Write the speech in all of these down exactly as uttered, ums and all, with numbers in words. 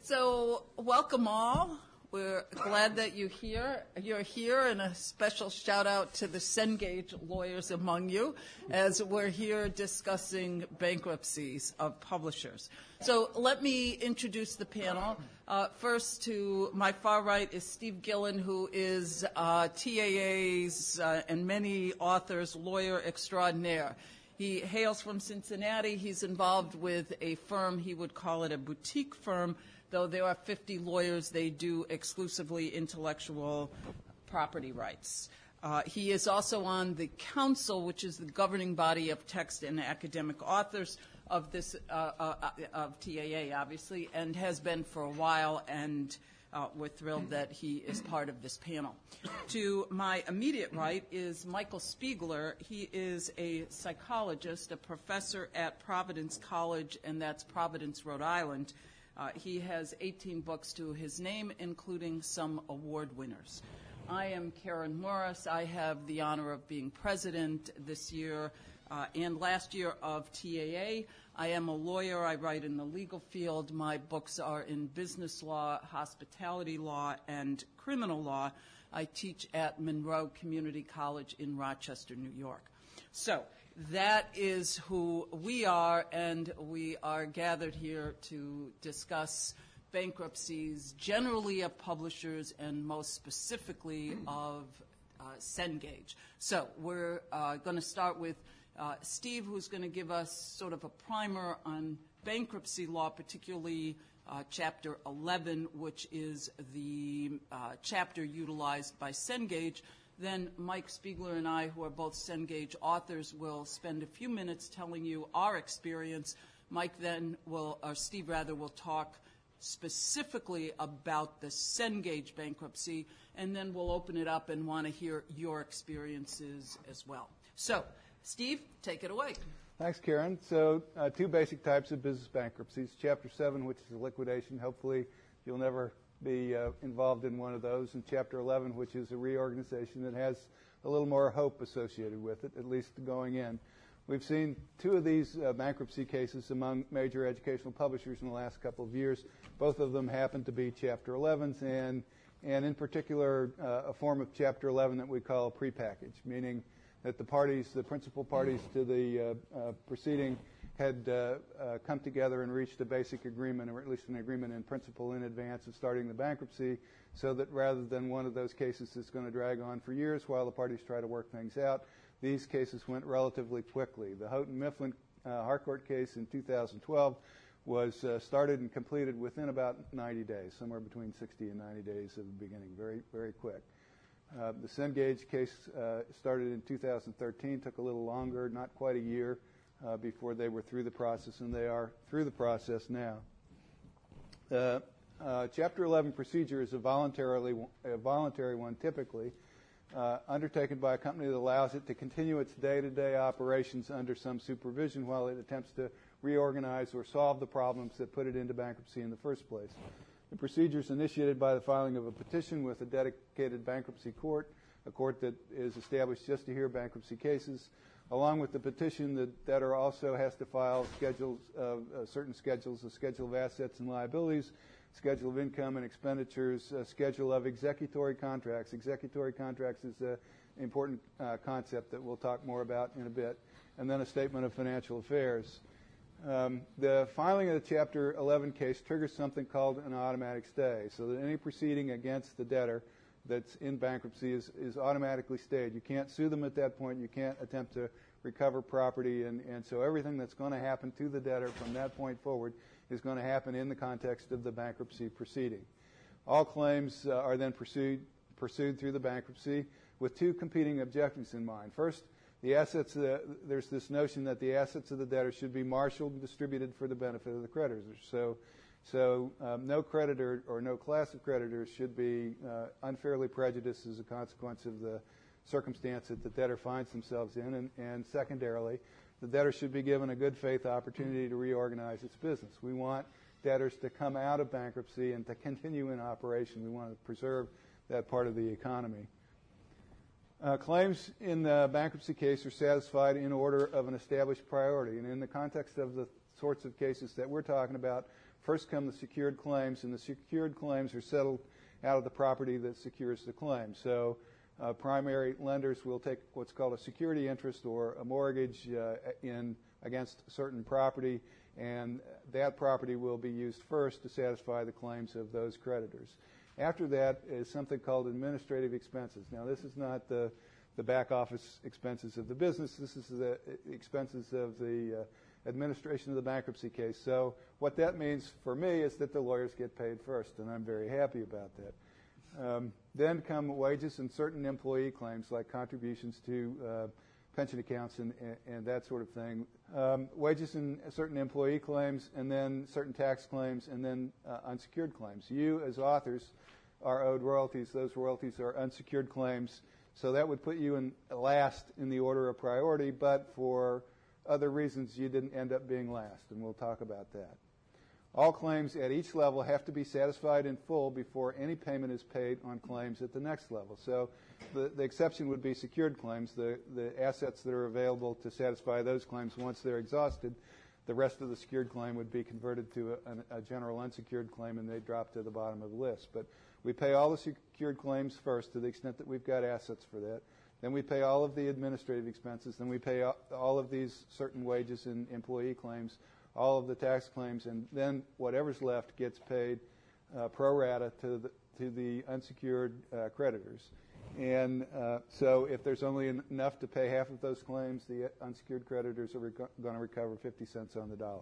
So, welcome all. We're glad that you're here. You're here, and a special shout out to the Cengage lawyers among you, as we're here discussing bankruptcies of publishers. So, let me introduce the panel. Uh, first, to my far right is Steve Gillen, who is uh, T A A's uh, and many authors' lawyer extraordinaire. He hails from Cincinnati. He's involved with a firm, he would call it a boutique firm, though there are fifty lawyers. They do exclusively intellectual property rights. Uh, he is also on the council, which is the governing body of text and academic authors of this uh, uh, of T A A, obviously, and has been for a while, and Uh, we're thrilled that he is part of this panel. To my immediate right is Michael Spiegler. He is a psychologist, a professor at Providence College, and that's Providence, Rhode Island. Uh, he has eighteen books to his name, including some award winners. I am Karen Morris. I have the honor of being president this year uh, and last year of T A A. I am a lawyer. I write in the legal field. My books are in business law, hospitality law, and criminal law. I teach at Monroe Community College in Rochester, New York. So that is who we are, and we are gathered here to discuss bankruptcies generally of publishers and most specifically of uh, Cengage. So we're uh, going to start with uh, Steve, who's going to give us sort of a primer on bankruptcy law, particularly uh, Chapter eleven, which is the uh, chapter utilized by Cengage. Then Mike Spiegler and I, who are both Cengage authors, will spend a few minutes telling you our experience. Mike then will, or Steve rather, will talk specifically about the Cengage bankruptcy, and then we'll open it up and want to hear your experiences as well. So, Steve, take it away. Thanks, Karen. So, uh, two basic types of business bankruptcies. Chapter seven, which is a liquidation. Hopefully, you'll never be uh, involved in one of those. And Chapter eleven, which is a reorganization that has a little more hope associated with it, at least going in. We've seen two of these uh, bankruptcy cases among major educational publishers in the last couple of years. Both of them happen to be Chapter elevens, and and in particular uh, a form of Chapter eleven that we call a prepackage, meaning that the parties, the principal parties to the uh, uh, proceeding, had uh, uh, come together and reached a basic agreement, or at least an agreement in principle in advance of starting the bankruptcy, so that rather than one of those cases that's going to drag on for years while the parties try to work things out, these cases went relatively quickly. The Houghton Mifflin uh, Harcourt case in two thousand twelve was uh, started and completed within about ninety days, somewhere between sixty and ninety days of the beginning, very, very quick. Uh, the Cengage case uh, started in two thousand thirteen, took a little longer, not quite a year, uh, before they were through the process, and they are through the process now. Uh, uh, Chapter eleven procedure is a voluntarily a voluntary one, typically, Uh, undertaken by a company that allows it to continue its day-to-day operations under some supervision while it attempts to reorganize or solve the problems that put it into bankruptcy in the first place. The procedure is initiated by the filing of a petition with a dedicated bankruptcy court, a court that is established just to hear bankruptcy cases. Along with the petition, the debtor also has to file schedules of uh, certain schedules, a schedule of assets and liabilities, schedule of income and expenditures, a schedule of executory contracts. Executory contracts is an important uh, concept that we'll talk more about in a bit, and then a statement of financial affairs. Um, the filing of the Chapter eleven case triggers something called an automatic stay, so that any proceeding against the debtor that's in bankruptcy is, is automatically stayed. You can't sue them at that point. You can't attempt to recover property, and, and so everything that's going to happen to the debtor from that point forward is going to happen in the context of the bankruptcy proceeding. All claims uh, are then pursued, pursued through the bankruptcy with two competing objectives in mind. First, the assets, uh, there's this notion that the assets of the debtor should be marshaled and distributed for the benefit of the creditors. So, so um, no creditor or no class of creditors should be uh, unfairly prejudiced as a consequence of the circumstance that the debtor finds themselves in, and, and secondarily, the debtor should be given a good faith opportunity to reorganize its business. We want debtors to come out of bankruptcy and to continue in operation. We want to preserve that part of the economy. Uh, claims in the bankruptcy case are satisfied in order of an established priority, and in the context of the sorts of cases that we're talking about, First come the secured claims, and the secured claims are settled out of the property that secures the claim. So uh, primary lenders will take what's called a security interest or a mortgage uh, in against certain property, and that property will be used first to satisfy the claims of those creditors. After that is something called administrative expenses. Now, this is not the, the back office expenses of the business. This is the expenses of the uh, administration of the bankruptcy case. So what that means for me is that the lawyers get paid first, and I'm very happy about that. Um, then come wages and certain employee claims like contributions to uh, pension accounts and, and, and that sort of thing. Um, wages and certain employee claims, and then certain tax claims, and then uh, unsecured claims. You, as authors, are owed royalties. Those royalties are unsecured claims. So that would put you in last in the order of priority, but for other reasons you didn't end up being last, and we'll talk about that. All claims at each level have to be satisfied in full before any payment is paid on claims at the next level. So the, the exception would be secured claims, the, the assets that are available to satisfy those claims once they're exhausted. The rest of the secured claim would be converted to a, a general unsecured claim, and they drop to the bottom of the list. But we pay all the secured claims first to the extent that we've got assets for that. Then we pay all of the administrative expenses. Then we pay all of these certain wages and employee claims, all of the tax claims, and then whatever's left gets paid uh, pro rata to the, to the unsecured uh, creditors. And uh, so if there's only en- enough to pay half of those claims, the unsecured creditors are rec- going to recover fifty cents on the dollar.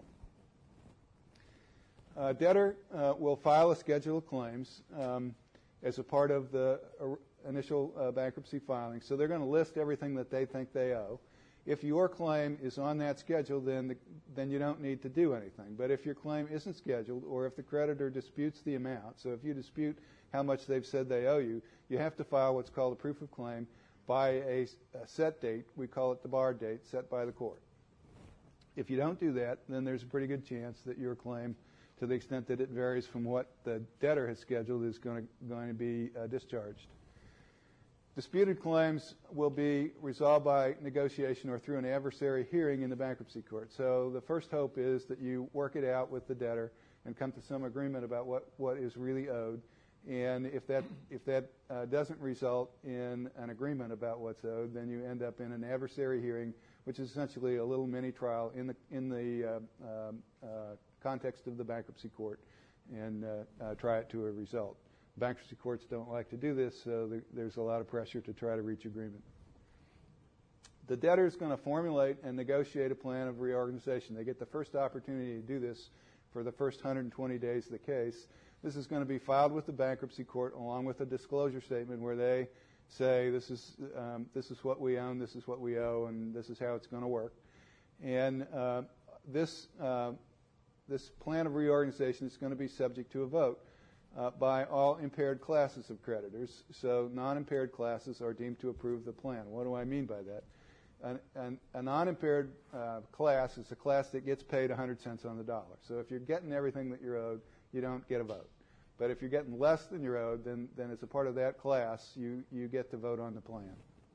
Uh, debtor uh, will file a schedule of claims um, as a part of the uh, initial uh, bankruptcy filing. So they're going to list everything that they think they owe. If your claim is on that schedule, then the, then you don't need to do anything. But if your claim isn't scheduled, or if the creditor disputes the amount, so if you dispute how much they've said they owe you, you have to file what's called a proof of claim by a, a set date. We call it the bar date set by the court. If you don't do that, then there's a pretty good chance that your claim, to the extent that it varies from what the debtor has scheduled, is going to, going to be uh, discharged. Disputed claims will be resolved by negotiation or through an adversary hearing in the bankruptcy court. So the first hope is that you work it out with the debtor and come to some agreement about what, what is really owed. And if that if that uh, doesn't result in an agreement about what's owed, then you end up in an adversary hearing, which is essentially a little mini trial in the in the uh, um, uh, context of the bankruptcy court, and uh, uh, try it to a result. Bankruptcy courts don't like to do this, so there, there's a lot of pressure to try to reach agreement. The debtor is going to formulate and negotiate a plan of reorganization. They get the first opportunity to do this for the first one hundred twenty days of the case. This is going to be filed with the bankruptcy court along with a disclosure statement where they say this is um, this is what we own, this is what we owe, and this is how it's going to work. And uh, this uh, this plan of reorganization is going to be subject to a vote uh, by all impaired classes of creditors. So non-impaired classes are deemed to approve the plan. What do I mean by that? An, an, a non-impaired uh, class is a class that gets paid one hundred cents on the dollar. So if you're getting everything that you're owed, you don't get a vote. But if you're getting less than you're owed, then, then as a part of that class, you, you get to vote on the plan.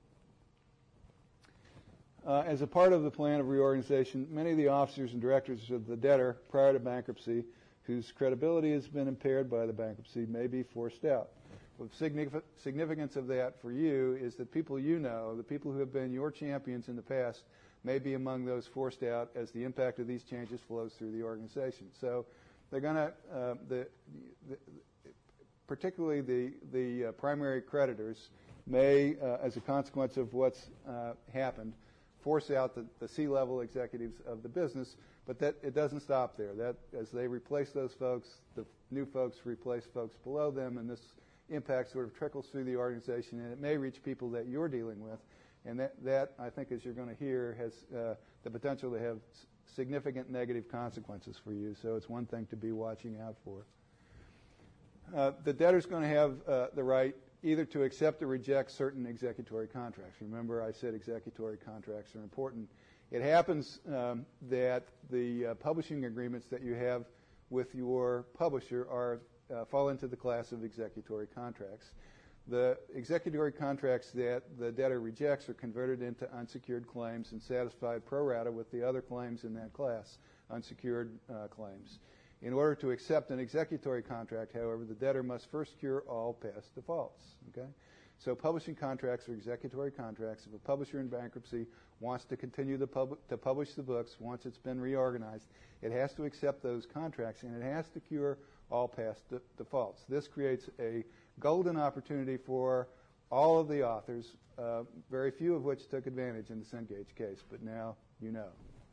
Uh, as a part of the plan of reorganization, many of the officers and directors of the debtor prior to bankruptcy, whose credibility has been impaired by the bankruptcy, may be forced out. The signific- significance of that for you is that people you know, the people who have been your champions in the past, may be among those forced out as the impact of these changes flows through the organization. So they're going to, uh, the, the, particularly the, the uh, primary creditors may, uh, as a consequence of what's uh, happened, force out the, the C-level executives of the business, but that it doesn't stop there. That as they replace those folks, the new folks replace folks below them, and this impact sort of trickles through the organization, and it may reach people that you're dealing with. And that, that I think, as you're going to hear, has uh, the potential to have s- significant negative consequences for you. So it's one thing to be watching out for. Uh, the debtor's going to have uh, the right either to accept or reject certain executory contracts. Remember, I said executory contracts are important. It happens um, that the uh, publishing agreements that you have with your publisher are uh, fall into the class of executory contracts. The executory contracts that the debtor rejects are converted into unsecured claims and satisfied pro rata with the other claims in that class, unsecured uh, claims. In order to accept an executory contract, however, the debtor must first cure all past defaults. Okay? So publishing contracts are executory contracts. If a publisher in bankruptcy wants to continue the pub- to publish the books once it's been reorganized, it has to accept those contracts, and it has to cure all past de- defaults. This creates a golden opportunity for all of the authors, uh, very few of which took advantage in the Cengage case, but now you know.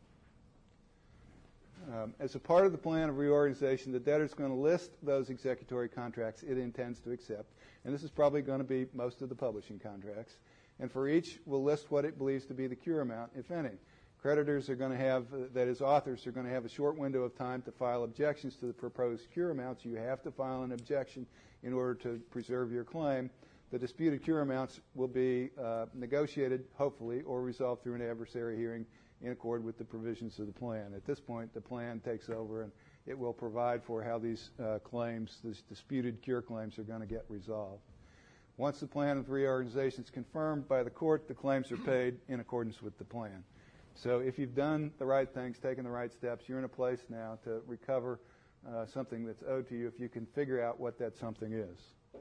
Um, as a part of the plan of reorganization, the debtor is going to list those executory contracts it intends to accept, and this is probably going to be most of the publishing contracts. And for each, we'll list what it believes to be the cure amount, if any. Creditors are going to have, uh, that is, authors are going to have a short window of time to file objections to the proposed cure amounts. You have to file an objection in order to preserve your claim. The disputed cure amounts will be uh, negotiated, hopefully, or resolved through an adversary hearing in accord with the provisions of the plan. At this point, the plan takes over, and it will provide for how these uh, claims, these disputed cure claims, are going to get resolved. Once the plan of reorganization is confirmed by the court, the claims are paid in accordance with the plan. So if you've done the right things, taken the right steps, you're in a place now to recover uh, something that's owed to you if you can figure out what that something is.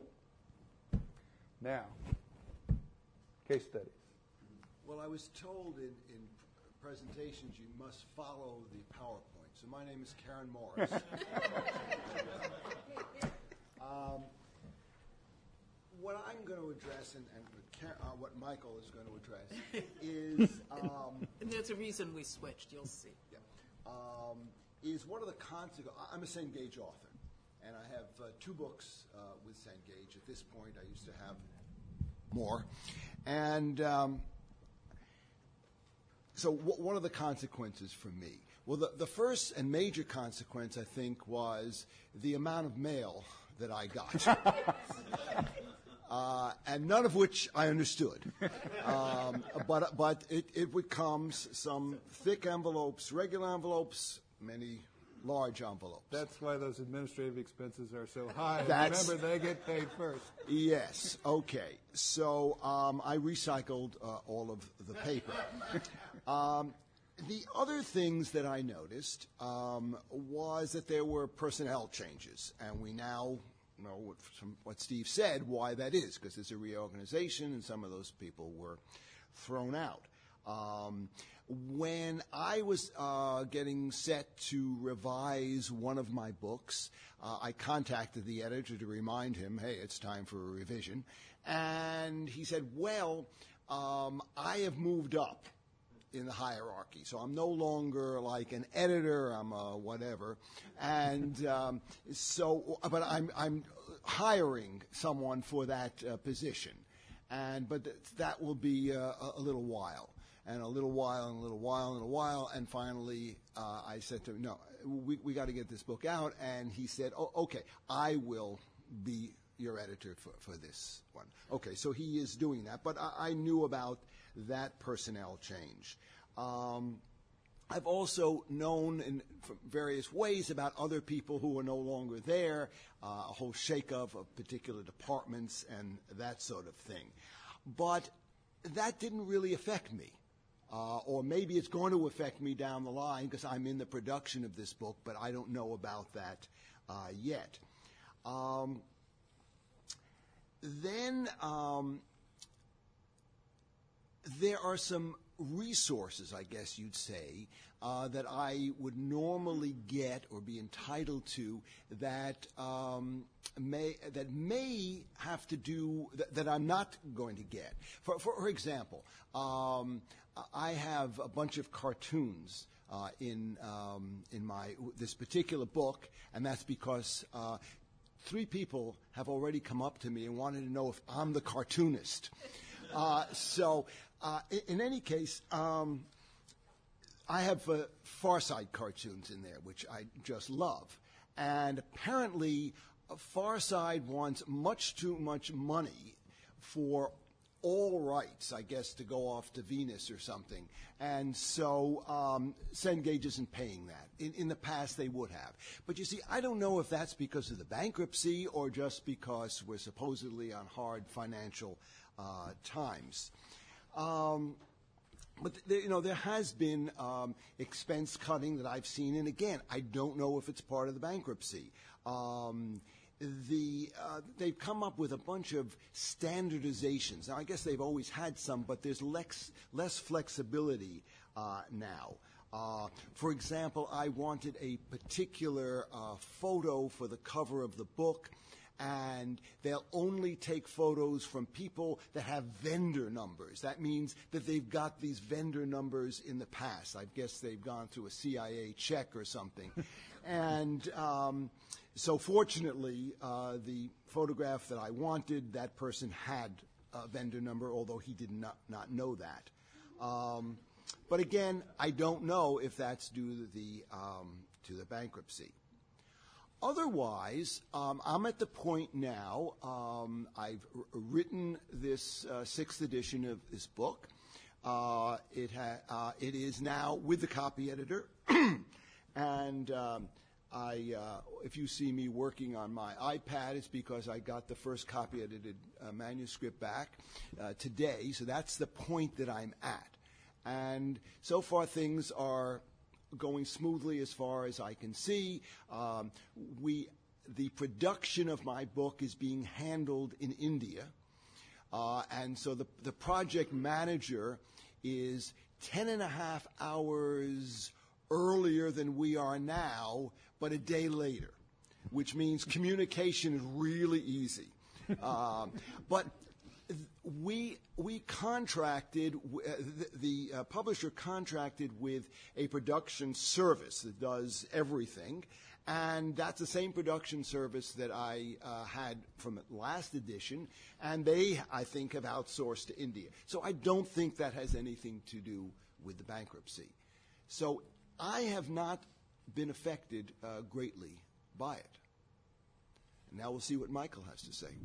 Now, case studies. Well, I was told in, in presentations you must follow the PowerPoint. So my name is Karen Morris. um, what I'm going to address, and, and uh, what Michael is going to address, is... Um, and there's a reason we switched, you'll see. Yeah. Um, is what are the consequences... I'm a Cengage author, and I have uh, two books uh, with Cengage. At this point, I used to have more. And... Um, So w- one of the consequences for me, well, the, the first and major consequence, I think, was the amount of mail that I got, uh, and none of which I understood. Um, but but it, it would come some thick envelopes, regular envelopes, many large envelopes. That's why those administrative expenses are so high. That's, Remember, they get paid first. Yes. Okay. So um, I recycled uh, all of the paper. Um, the other things that I noticed um, was that there were personnel changes, and we now know what, from what Steve said why that is, because there's a reorganization, and some of those people were thrown out. Um, when I was uh, getting set to revise one of my books, uh, I contacted the editor to remind him, hey, it's time for a revision, and he said, well, um, I have moved up in the hierarchy. So I'm no longer like an editor, I'm a whatever. And um, so, but I'm, I'm hiring someone for that uh, position. And, but th- that will be uh, a little while. And a little while, and a little while, and a while. And finally, uh, I said to him, no, we, we got to get this book out. And he said, oh, okay, I will be your editor for, for this one. Okay, so he is doing that. But I, I knew about that personnel change. Um, I've also known in various ways about other people who are no longer there, uh, a whole shake-up of particular departments and that sort of thing. But that didn't really affect me. Uh, or maybe it's going to affect me down the line because I'm in the production of this book, but I don't know about that uh, yet. Um, then um, there are some resources, I guess you'd say, uh, that I would normally get or be entitled to that um, may that may have to do that, that I'm not going to get. For for example, um, I have a bunch of cartoons uh, in um, in my this particular book, and that's because uh, three people have already come up to me and wanted to know if I'm the cartoonist. Uh, so. Uh, in, in any case, um, I have uh, Far Side cartoons in there, which I just love. And apparently, uh, Far Side wants much too much money for all rights, I guess, to go off to Venus or something. And so um, Cengage isn't paying that. In, in the past, they would have. But you see, I don't know if that's because of the bankruptcy or just because we're supposedly on hard financial uh, times. Um, But there, you know, there has been um, expense cutting that I've seen, and again, I don't know if it's part of the bankruptcy. Um, the uh, they've come up with a bunch of standardizations. Now, I guess they've always had some, but there's less less flexibility uh, now. Uh, for example, I wanted a particular uh, photo for the cover of the book, and they'll only take photos from people that have vendor numbers. That means that they've got these vendor numbers in the past. I guess they've gone through a C I A check or something. And um, so fortunately, uh, the photograph that I wanted, that person had a vendor number, although he did not, not know that. Um, but again, I don't know if that's due to the, um, to the bankruptcy. Otherwise, um, I'm at the point now, um, I've r- written this uh, sixth edition of this book. Uh, it, ha- uh, it is now with the copy editor. And um, I, uh, if you see me working on my iPad, it's because I got the first copy edited uh, manuscript back uh, today. So that's the point that I'm at. And so far things are going smoothly as far as I can see. Um, we, the production of my book is being handled in India. Uh, and so the, the project manager is ten and a half hours earlier than we are now, but a day later, which means communication is really easy. Um, but we we contracted, uh, the, the uh, publisher contracted with a production service that does everything, and that's the same production service that I uh, had from the last edition, and they, I think, have outsourced to India. So I don't think that has anything to do with the bankruptcy. So I have not been affected uh, greatly by it. And now we'll see what Michael has to say.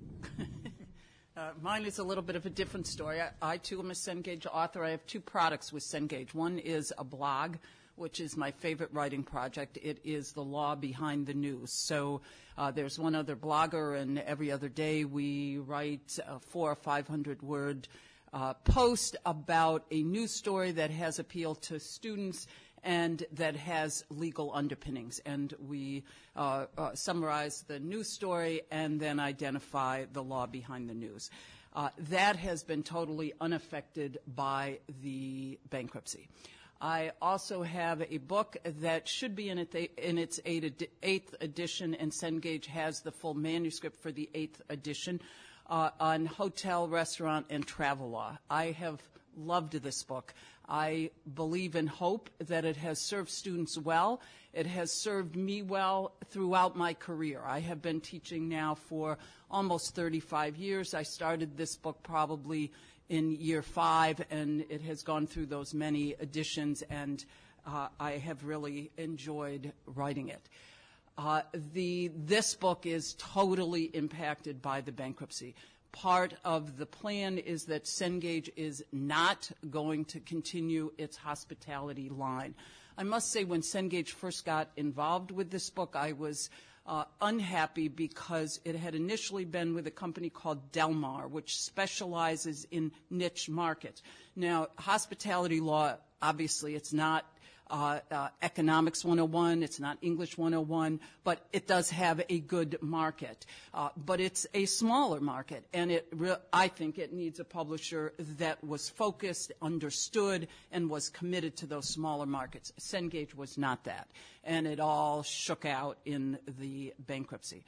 Uh, mine is a little bit of a different story. I, I, too, am a Cengage author. I have two products with Cengage. One is a blog, which is my favorite writing project. It is the law behind the news. So uh, there's one other blogger, and every other day we write a four or five hundred word uh, post about a news story that has appeal to students and that has legal underpinnings. And we uh, uh, summarize the news story and then identify the law behind the news. Uh, that has been totally unaffected by the bankruptcy. I also have a book that should be in, it, in its eighth edition, and Cengage has the full manuscript for the eighth edition, uh, on hotel, restaurant, and travel law. I have loved this book. I believe and hope that it has served students well. It has served me well throughout my career. I have been teaching now for almost thirty-five years. I started this book probably in year five, and it has gone through those many editions, and uh, I have really enjoyed writing it. Uh, the, this book is totally impacted by the bankruptcy. Part of the plan is that Cengage is not going to continue its hospitality line. I must say, when Cengage first got involved with this book, I was uh, unhappy because it had initially been with a company called Delmar, which specializes in niche markets. Now, hospitality law, obviously, it's not Uh, uh, economics one oh one, it's not English one oh one, but it does have a good market. Uh, but it's a smaller market, and it re- I think it needs a publisher that was focused, understood, and was committed to those smaller markets. Cengage was not that, and it all shook out in the bankruptcy.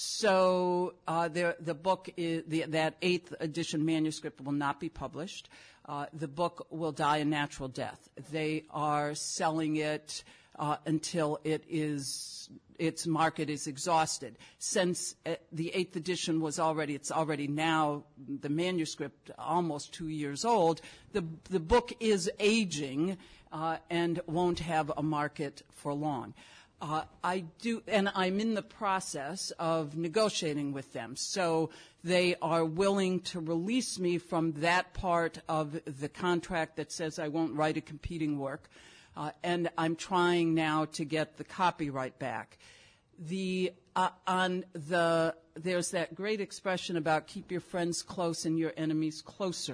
So uh, there, the book, is, the, that eighth edition manuscript will not be published. Uh, the book will die a natural death. They are selling it uh, until it is, its market is exhausted. Since uh, the eighth edition was already, it's already now, the manuscript almost two years old, the, the book is aging uh, and won't have a market for long. Uh, I do, and I'm in the process of negotiating with them. So they are willing to release me from that part of the contract that says I won't write a competing work. Uh, and I'm trying now to get the copyright back. The, uh, on the, there's that great expression about keep your friends close and your enemies closer.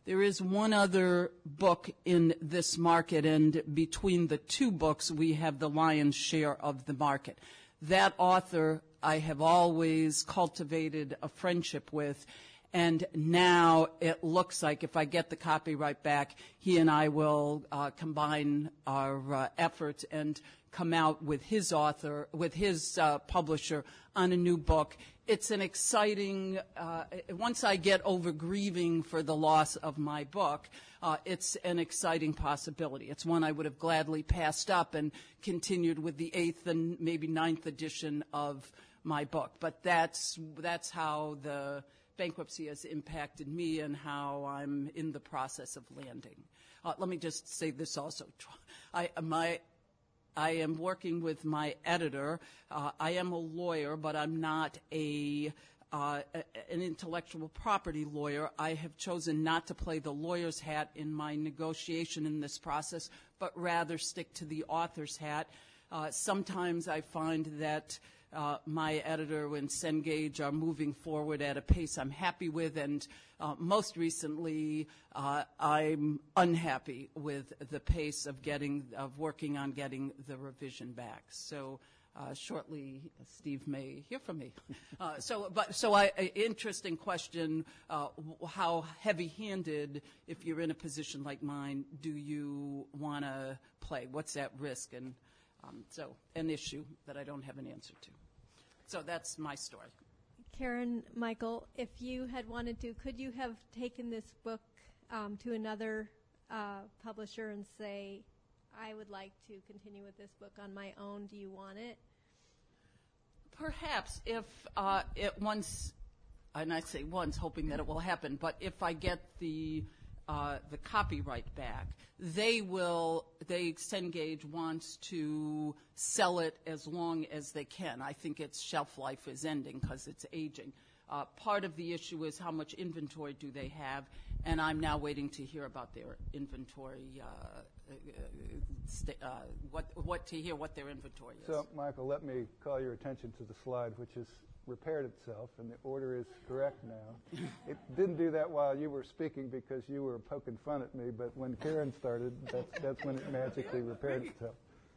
There is one other book in this market, and between the two books, we have the lion's share of the market. That author I have always cultivated a friendship with, and now it looks like if I get the copyright back, he and I will uh, combine our uh, efforts and come out with his author, with his uh, publisher on a new book. It's an exciting, uh, once I get over grieving for the loss of my book, uh, it's an exciting possibility. It's one I would have gladly passed up and continued with the eighth and maybe ninth edition of my book. But that's, that's how the bankruptcy has impacted me and how I'm in the process of landing. Uh, let me just say this also. I, my, I am working with my editor. Uh, I am a lawyer, but I'm not a, uh, a an intellectual property lawyer. I have chosen not to play the lawyer's hat in my negotiation in this process, but rather stick to the author's hat. Uh, sometimes I find that Uh, my editor and Cengage are moving forward at a pace I'm happy with, and uh, most recently uh, I'm unhappy with the pace of getting of working on getting the revision back. So uh, shortly, Steve may hear from me. Uh, so, but so I, a interesting question: uh, how heavy-handed, if you're in a position like mine, do you want to play? What's at risk? And Um, so an issue that I don't have an answer to. So that's my story. Karen, Michael, if you had wanted to, could you have taken this book um, to another uh, publisher and say, I would like to continue with this book on my own. Do you want it? Perhaps if uh, it once, and I say once, hoping that it will happen, but if I get the Uh, the copyright back, they will, they, Cengage wants to sell it as long as they can. I think its shelf life is ending because it's aging. Uh, part of the issue is how much inventory do they have, and I'm now waiting to hear about their inventory, uh, uh, st- uh, what, what to hear what their inventory is. So, Michael, let me call your attention to the slide, which has repaired itself, and the order is correct now. It didn't do that while you were speaking because you were poking fun at me, but when Karen started, that's, that's when it magically repaired itself.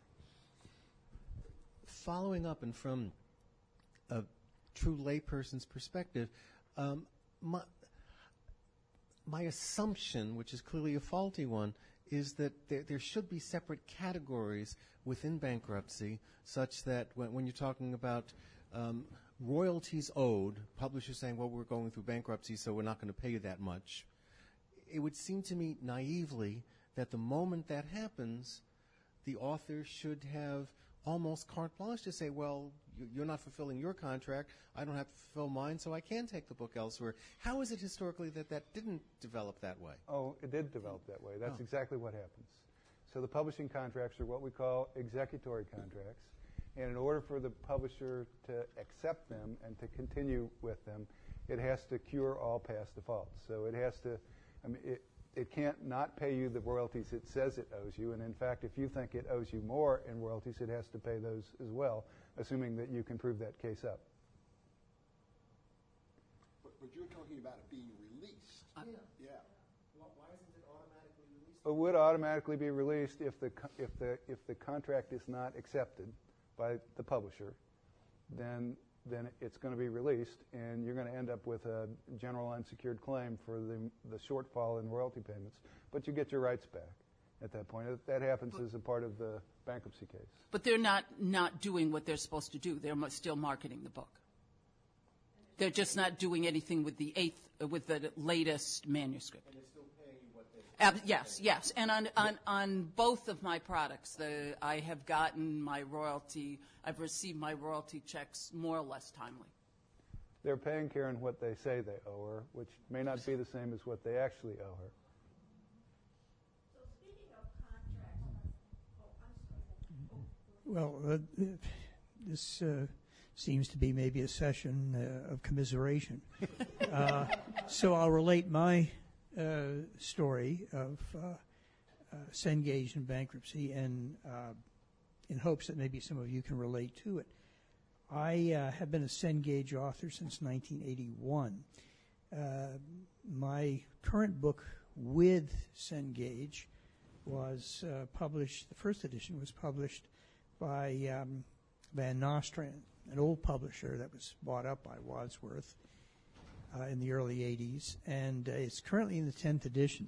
Following up, and from a true layperson's perspective, um, my, my assumption, which is clearly a faulty one, is that there, there should be separate categories within bankruptcy such that when, when you're talking about um, royalties owed, publishers saying, well, we're going through bankruptcy, so we're not going to pay you that much. It would seem to me naively that the moment that happens, the author should have almost carte blanche to say, well, you're not fulfilling your contract, I don't have to fulfill mine, so I can take the book elsewhere. How is it historically that that didn't develop that way? Oh, it did develop that way. That's oh. exactly what happens. So the publishing contracts are what we call executory contracts. And in order for the publisher to accept them and to continue with them, it has to cure all past defaults. So it has to, I mean, it, it can't not pay you the royalties it says it owes you. And in fact, if you think it owes you more in royalties, it has to pay those as well, assuming that you can prove that case up. But, but you're talking about it being released. Uh, yeah. yeah. Well, why isn't it automatically released? It would automatically be released if the co- if the if the contract is not accepted by the publisher, then then it's going to be released, and you're going to end up with a general unsecured claim for the the shortfall in royalty payments. But you get your rights back at that point. That happens but, as a part of the bankruptcy case. But they're not not doing what they're supposed to do. They're still marketing the book. They're just not doing anything with the eighth, uh, with the latest manuscript. And they're still paying you what they. Uh, yes, yes, and on, on on both of my products, the, I have gotten my royalty. I've received my royalty checks more or less timely. They're paying Karen what they say they owe her, which may not be the same as what they actually owe her. So speaking of contracts, oh, I'm sorry. Well, uh, this uh, seems to be maybe a session uh, of commiseration. uh, so I'll relate my uh, story of uh, uh, Cengage in bankruptcy, and uh, in hopes that maybe some of you can relate to it. I uh, have been a Cengage author since nineteen eighty-one. Uh, my current book with Cengage was uh, published, the first edition was published by um, Van Nostrand, an old publisher that was bought up by Wadsworth uh, in the early eighties, and uh, it's currently in the tenth edition.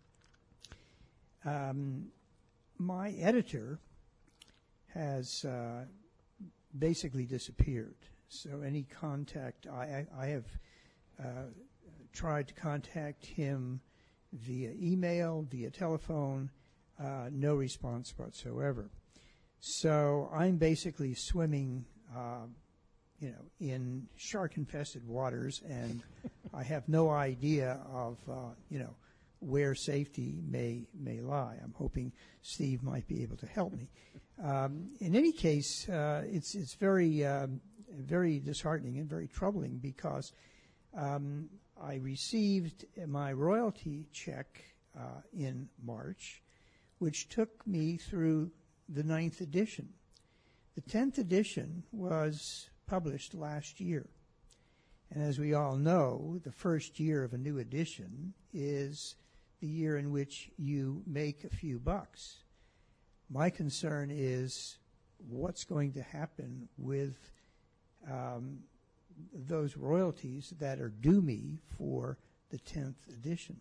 Um, my editor has uh, basically disappeared, so any contact, I, I, I have uh, tried to contact him via email, via telephone, uh, no response whatsoever. So I'm basically swimming, uh, you know, in shark-infested waters, and I have no idea of, uh, you know, where safety may may lie. I'm hoping Steve might be able to help me. Um, in any case, uh, it's it's very um, very disheartening and very troubling because um, I received my royalty check uh, in March, which took me through the ninth edition. The tenth edition was published last year. And as we all know, the first year of a new edition is the year in which you make a few bucks. My concern is what's going to happen with um, those royalties that are due me for the tenth edition.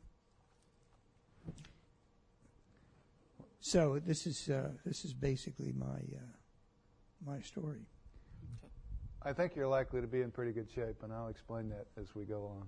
So this is uh, this is basically my uh, my story. I think you're likely to be in pretty good shape, and I'll explain that as we go on.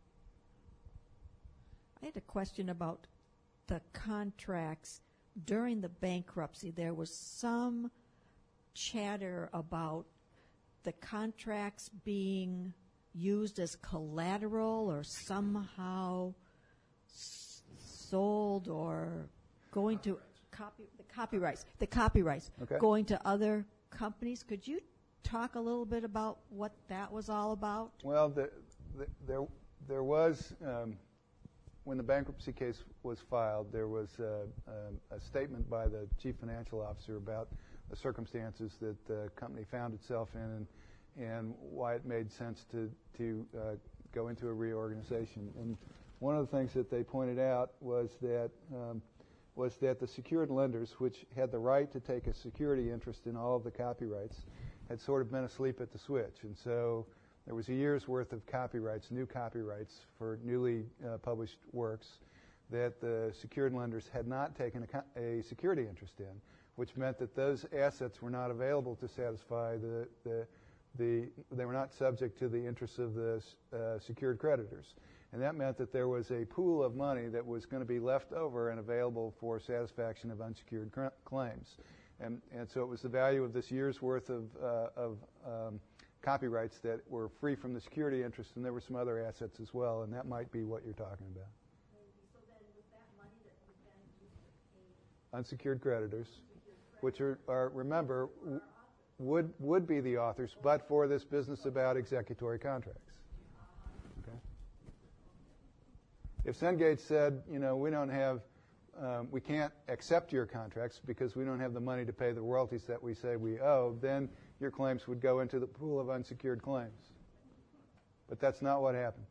I had a question about the contracts. During the bankruptcy, there was some chatter about the contracts being used as collateral or somehow s- sold or going to copy the copyrights, the copyrights Okay. going to other companies. Could you talk a little bit about what that was all about? Well, the, the, there there was, um, when the bankruptcy case was filed, there was uh, um, a statement by the chief financial officer about the circumstances that the company found itself in and, and why it made sense to, to uh, go into a reorganization. And one of the things that they pointed out was that um, was that the secured lenders, which had the right to take a security interest in all of the copyrights, had sort of been asleep at the switch. And so there was a year's worth of copyrights, new copyrights for newly uh, published works that the secured lenders had not taken a, co- a security interest in, which meant that those assets were not available to satisfy the, the, the they were not subject to the interests of the uh, secured creditors. And that meant that there was a pool of money that was going to be left over and available for satisfaction of unsecured cr- claims. And, and so it was the value of this year's worth of, uh, of um, copyrights that were free from the security interest, and there were some other assets as well, and that might be what you're talking about. So then was that money that was then used to pay Unsecured creditors, which are, are remember, w- would would be the authors, but for this business about executory contracts. Okay. If Cengage said, you know, we don't have, um, we can't accept your contracts because we don't have the money to pay the royalties that we say we owe, then your claims would go into the pool of unsecured claims. But that's not what happened.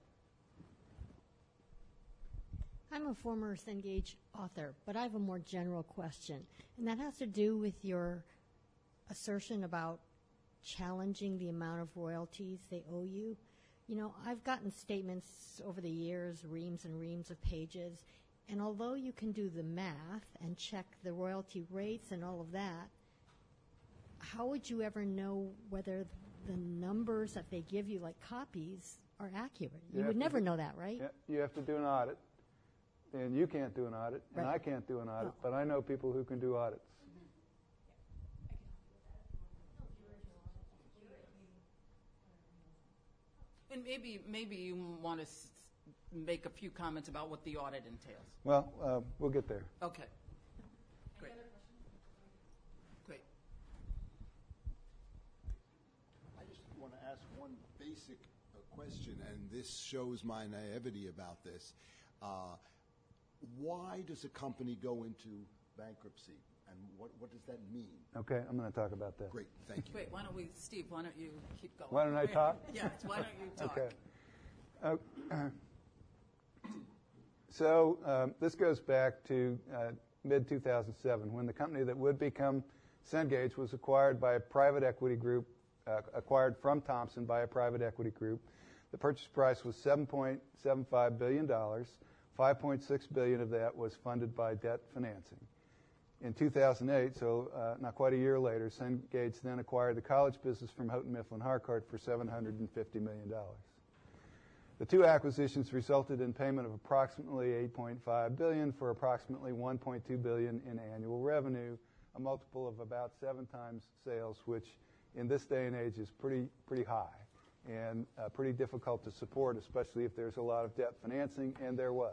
I'm a former Cengage author, but I have a more general question, and that has to do with your assertion about challenging the amount of royalties they owe you. You know, I've gotten statements over the years, reams and reams of pages, and although you can do the math and check the royalty rates and all of that, how would you ever know whether the numbers that they give you, like copies, are accurate? You, You would have to never do- know that, right? Yeah, you have to do an audit, and you can't do an audit, and Right. I can't do an audit, No. but I know people who can do audits. And maybe, maybe you want to s- make a few comments about what the audit entails. Well, uh, we'll get there. Okay. Great. Great. I just want to ask one basic uh, question, and this shows my naivety about this. Uh, why does a company go into bankruptcy, and what, what does that mean? Okay, I'm going to talk about that. Great, thank you. Wait, why don't we, Steve, why don't you keep going? Why don't I talk? Yes, why don't you talk? Okay. Uh, so um, this goes back to uh, mid two thousand seven, when the company that would become Cengage was acquired by a private equity group, uh, acquired from Thomson by a private equity group. The purchase price was seven point seven five billion dollars. five point six billion dollars of that was funded by debt financing. In two thousand eight, so uh, not quite a year later, Cengage then acquired the college business from Houghton Mifflin Harcourt for seven hundred fifty million dollars. The two acquisitions resulted in payment of approximately eight point five billion dollars for approximately one point two billion dollars in annual revenue, a multiple of about seven times sales, which in this day and age is pretty pretty high and uh, pretty difficult to support, especially if there's a lot of debt financing, and there was.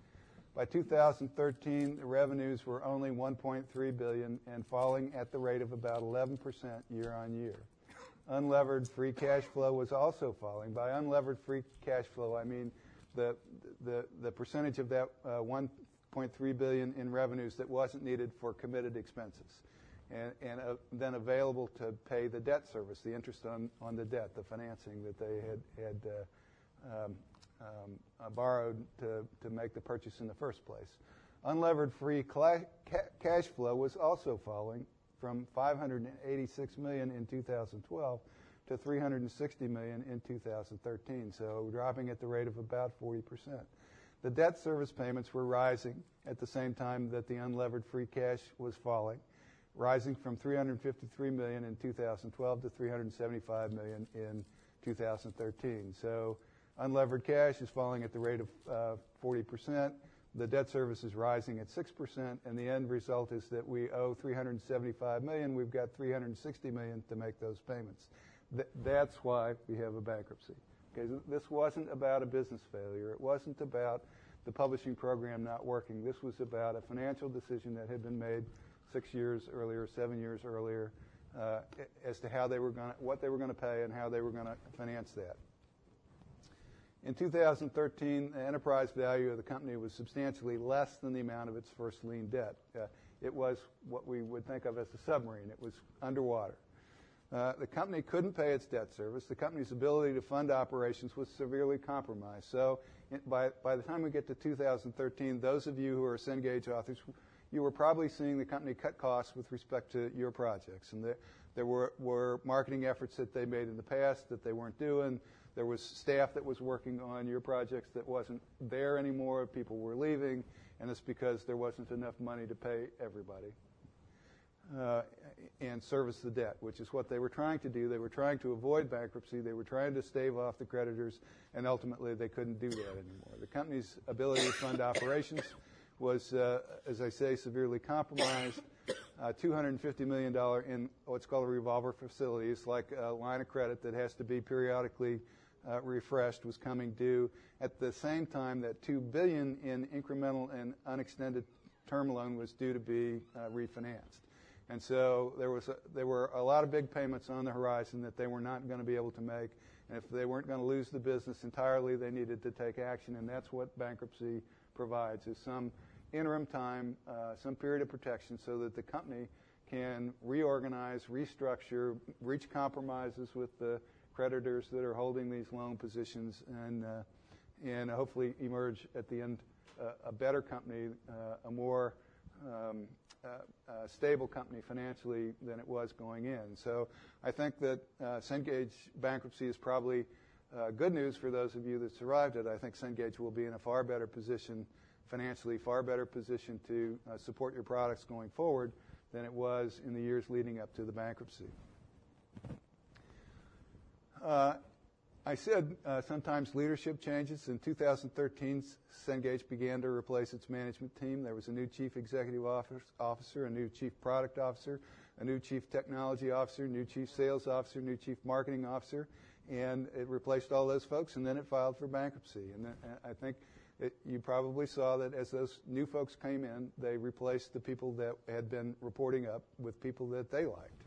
By two thousand thirteen, the revenues were only one point three billion dollars and falling at the rate of about eleven percent year on year. Unlevered free cash flow was also falling. By unlevered free cash flow, I mean the the the percentage of that uh, one point three billion dollars in revenues that wasn't needed for committed expenses, and and uh, then available to pay the debt service, the interest on, on the debt, the financing that they had had uh, um, um, uh, borrowed to to make the purchase in the first place. Unlevered free cla- ca- cash flow was also falling from five hundred eighty-six million dollars in two thousand twelve to three hundred sixty million dollars in two thousand thirteen, so dropping at the rate of about forty percent. The debt service payments were rising at the same time that the unlevered free cash was falling, rising from three hundred fifty-three million dollars in two thousand twelve to three hundred seventy-five million dollars in two thousand thirteen. So unlevered cash is falling at the rate of uh, forty percent. The debt service is rising at six percent, and the end result is that we owe three hundred seventy-five million dollars. We've got three hundred sixty million dollars to make those payments. Th- that's why we have a bankruptcy. Okay, this wasn't about a business failure. It wasn't about the publishing program not working. This was about a financial decision that had been made six years earlier, seven years earlier, uh, as to how they were going, what they were going to pay, and how they were going to finance that. In two thousand thirteen, the enterprise value of the company was substantially less than the amount of its first lien debt. Uh, it was what we would think of as a submarine. It was underwater. Uh, the company couldn't pay its debt service. The company's ability to fund operations was severely compromised. So it, by, by the time we get to two thousand thirteen, those of you who are Cengage authors, you were probably seeing the company cut costs with respect to your projects. And there, there were, were marketing efforts that they made in the past that they weren't doing. There was staff that was working on your projects that wasn't there anymore. People were leaving, and it's because there wasn't enough money to pay everybody uh, and service the debt, which is what they were trying to do. They were trying to avoid bankruptcy. They were trying to stave off the creditors, and ultimately they couldn't do that anymore. The company's ability to fund operations was, uh, as I say, severely compromised. Uh, two hundred fifty million dollars in what's called a revolver facility. It's like a line of credit that has to be periodically uh, refreshed, was coming due at the same time that two billion dollars in incremental and unextended term loan was due to be uh, refinanced. And so there was a, there were a lot of big payments on the horizon that they were not going to be able to make. And if they weren't going to lose the business entirely, they needed to take action, and that's what bankruptcy provides, is some interim time, uh, some period of protection so that the company can reorganize, restructure, reach compromises with the creditors that are holding these loan positions, and uh, and hopefully emerge at the end uh, a better company, uh, a more um, uh, uh, stable company financially than it was going in. So I think that uh, Cengage bankruptcy is probably uh, good news for those of you that survived it. I think Cengage will be in a far better position financially, far better position to uh, support your products going forward than it was in the years leading up to the bankruptcy. Uh, I said uh, sometimes leadership changes. In two thousand thirteen, Cengage began to replace its management team. There was a new chief executive officer, a new chief product officer, a new chief technology officer, new chief sales officer, new chief marketing officer, and it replaced all those folks, and then it filed for bankruptcy. And th- I think It, you probably saw that as those new folks came in, they replaced the people that had been reporting up with people that they liked.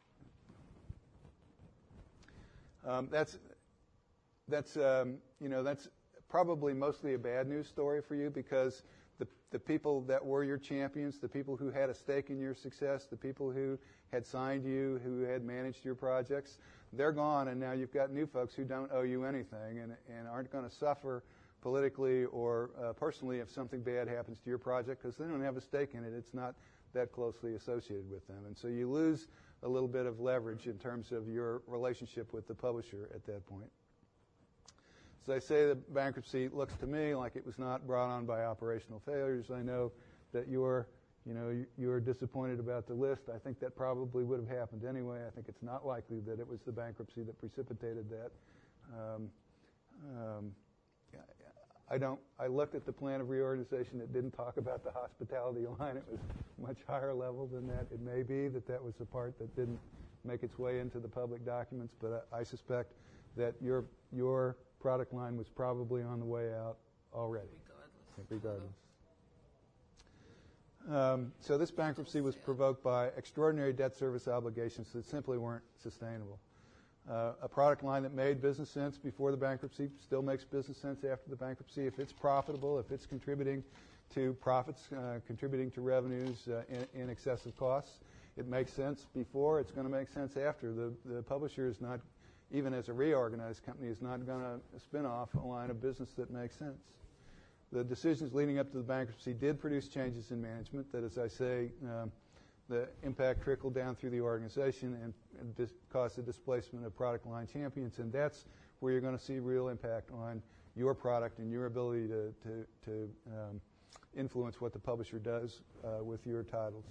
Um, that's that's um, you know that's probably mostly a bad news story for you, because the the people that were your champions, the people who had a stake in your success, the people who had signed you, who had managed your projects, they're gone, and now you've got new folks who don't owe you anything and and aren't going to suffer politically or uh, personally if something bad happens to your project, because they don't have a stake in it. It's not that closely associated with them. And so you lose a little bit of leverage in terms of your relationship with the publisher at that point. As I say, the bankruptcy looks to me like it was not brought on by operational failures. I know that you're, you know, you're disappointed about the list. I think that probably would have happened anyway. I think it's not likely that it was the bankruptcy that precipitated that. Um, um, I don't. I looked at the plan of reorganization. It didn't talk about the hospitality line. It was much higher level than that. It may be that that was the part that didn't make its way into the public documents, but I, I suspect that your your product line was probably on the way out already. Regardless. Regardless. Um, so this bankruptcy was provoked by extraordinary debt service obligations that simply weren't sustainable. Uh, a product line that made business sense before the bankruptcy still makes business sense after the bankruptcy. If it's profitable, if it's contributing to profits, uh, contributing to revenues uh, in, in excess of costs, it makes sense before, it's going to make sense after. The, the publisher is not, even as a reorganized company, is not going to spin off a line of business that makes sense. The decisions leading up to the bankruptcy did produce changes in management that, as I say, um, the impact trickled down through the organization and, and dis- caused the displacement of product line champions, and that's where you're going to see real impact on your product and your ability to, to, to um, influence what the publisher does uh, with your titles.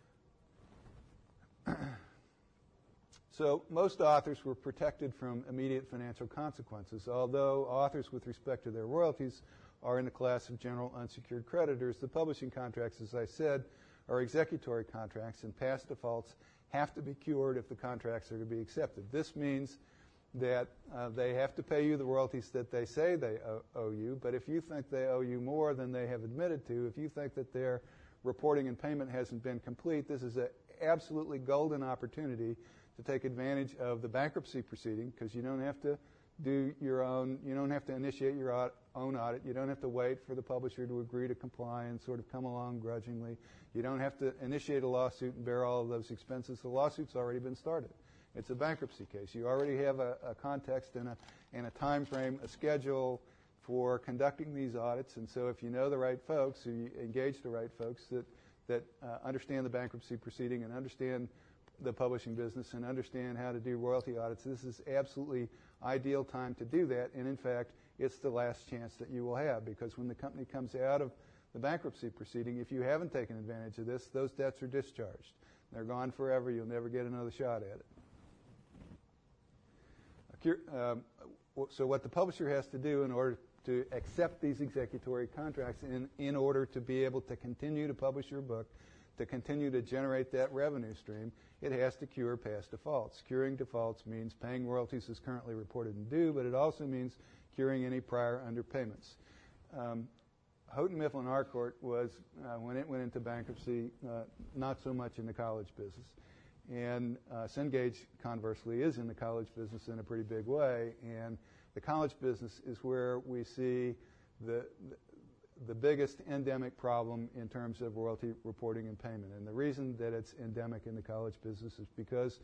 So most authors were protected from immediate financial consequences. Although authors with respect to their royalties are in the class of general unsecured creditors, the publishing contracts, as I said, are executory contracts, and past defaults have to be cured if the contracts are to be accepted. This means that uh, they have to pay you the royalties that they say they owe, owe you, but if you think they owe you more than they have admitted to, if you think that their reporting and payment hasn't been complete, this is an absolutely golden opportunity to take advantage of the bankruptcy proceeding, because you don't have to do your own, you don't have to initiate your audit, own audit. You don't have to wait for the publisher to agree to comply and sort of come along grudgingly. You don't have to initiate a lawsuit and bear all of those expenses. The lawsuit's already been started. It's a bankruptcy case. You already have a, a context and a, and a time frame, a schedule for conducting these audits. And so if you know the right folks, if you engage the right folks that, that uh, understand the bankruptcy proceeding and understand the publishing business and understand how to do royalty audits, this is absolutely ideal time to do that. And in fact, it's the last chance that you will have, because when the company comes out of the bankruptcy proceeding, if you haven't taken advantage of this, those debts are discharged. They're gone forever. You'll never get another shot at it. Um, so what the publisher has to do in order to accept these executory contracts, in, in order to be able to continue to publish your book, to continue to generate that revenue stream, it has to cure past defaults. Curing defaults means paying royalties as currently reported and due, but it also means curing any prior underpayments. Um, Houghton Mifflin Harcourt was, uh, when it went into bankruptcy, uh, not so much in the college business. And uh, Cengage, conversely, is in the college business in a pretty big way. And the college business is where we see the, the the biggest endemic problem in terms of royalty reporting and payment. And the reason that it's endemic in the college business is because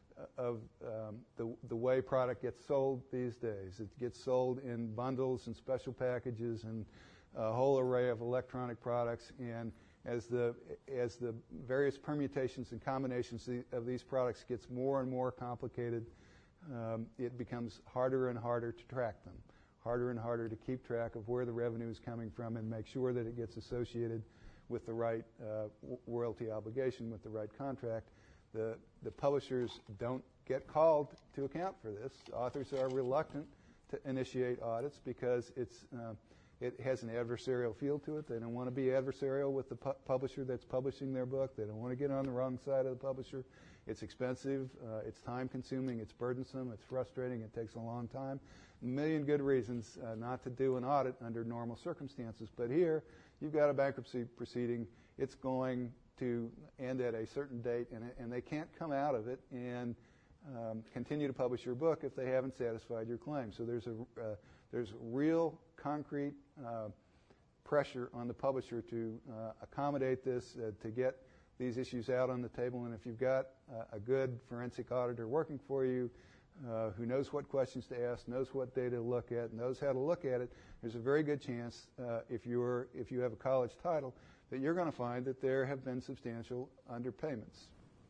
of um, the, the way product gets sold these days. It gets sold in bundles and special packages and a whole array of electronic products. And as the, as the various permutations and combinations of these products gets more and more complicated, um, it becomes harder and harder to track them. Harder and harder to keep track of where the revenue is coming from and make sure that it gets associated with the right uh, royalty obligation, with the right contract. The, the publishers don't get called to account for this. Authors are reluctant to initiate audits because it's, uh, it has an adversarial feel to it. They don't want to be adversarial with the pu- publisher that's publishing their book. They don't want to get on the wrong side of the publisher. It's expensive, uh, it's time-consuming, it's burdensome, it's frustrating, it takes a long time. A million good reasons uh, not to do an audit under normal circumstances. But here, you've got a bankruptcy proceeding. It's going to end at a certain date, and, and they can't come out of it and um, continue to publish your book if they haven't satisfied your claim. So there's a uh, there's real concrete uh, pressure on the publisher to uh, accommodate this, uh, to get these issues out on the table. And if you've got uh, a good forensic auditor working for you, uh, who knows what questions to ask, knows what data to look at, knows how to look at it, there's a very good chance uh, if you're if you have a college title that you're going to find that there have been substantial underpayments.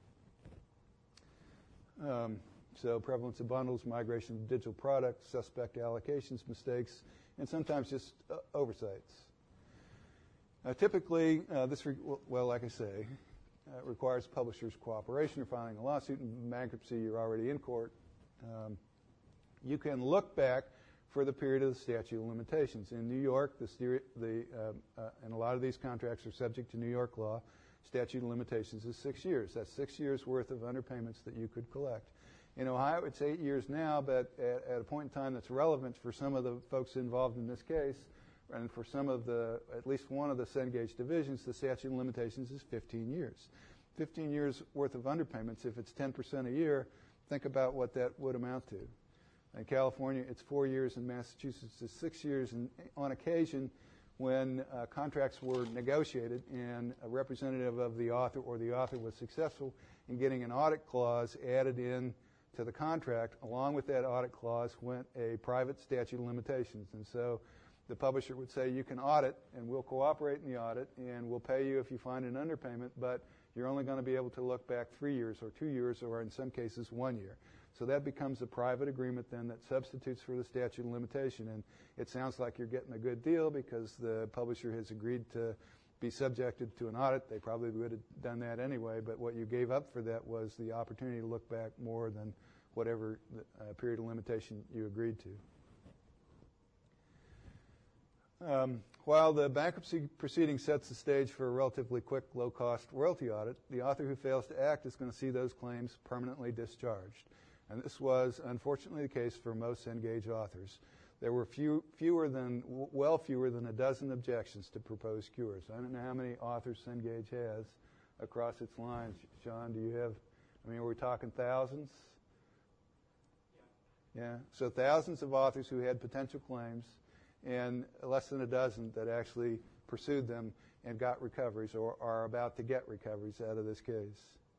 Um, so prevalence of bundles, migration of digital products, suspect allocations, mistakes, and sometimes just uh, oversights. Uh, typically, uh, this, re- well, like I say, uh, requires publishers' cooperation. You're filing a lawsuit in bankruptcy, you're already in court. Um, you can look back for the period of the statute of limitations. In New York, the, steri- the uh, uh, and a lot of these contracts are subject to New York law. Statute of limitations is six years. That's six years' worth of underpayments that you could collect. In Ohio, it's eight years now, but at, at a point in time that's relevant for some of the folks involved in this case, and for some of the, at least one of the Cengage divisions, the statute of limitations is fifteen years. fifteen years worth of underpayments, if it's ten percent a year, think about what that would amount to. In California, it's four years. In Massachusetts, it's six years. And on occasion, when uh, contracts were negotiated and a representative of the author or the author was successful in getting an audit clause added in to the contract, along with that audit clause went a private statute of limitations. And so the publisher would say, you can audit, and we'll cooperate in the audit, and we'll pay you if you find an underpayment, but you're only going to be able to look back three years or two years or in some cases one year. So that becomes a private agreement then that substitutes for the statute of limitation. And it sounds like you're getting a good deal because the publisher has agreed to be subjected to an audit. They probably would have done that anyway, but what you gave up for that was the opportunity to look back more than whatever uh, period of limitation you agreed to. Um, while the bankruptcy proceeding sets the stage for a relatively quick, low-cost royalty audit, the author who fails to act is going to see those claims permanently discharged. And this was, unfortunately, the case for most Cengage authors. There were few, fewer than, well fewer than a dozen objections to proposed cures. I don't know how many authors Cengage has across its lines. Sean, do you have, I mean, are we talking thousands? Yeah. Yeah. So thousands of authors who had potential claims, and less than a dozen that actually pursued them and got recoveries or are about to get recoveries out of this case.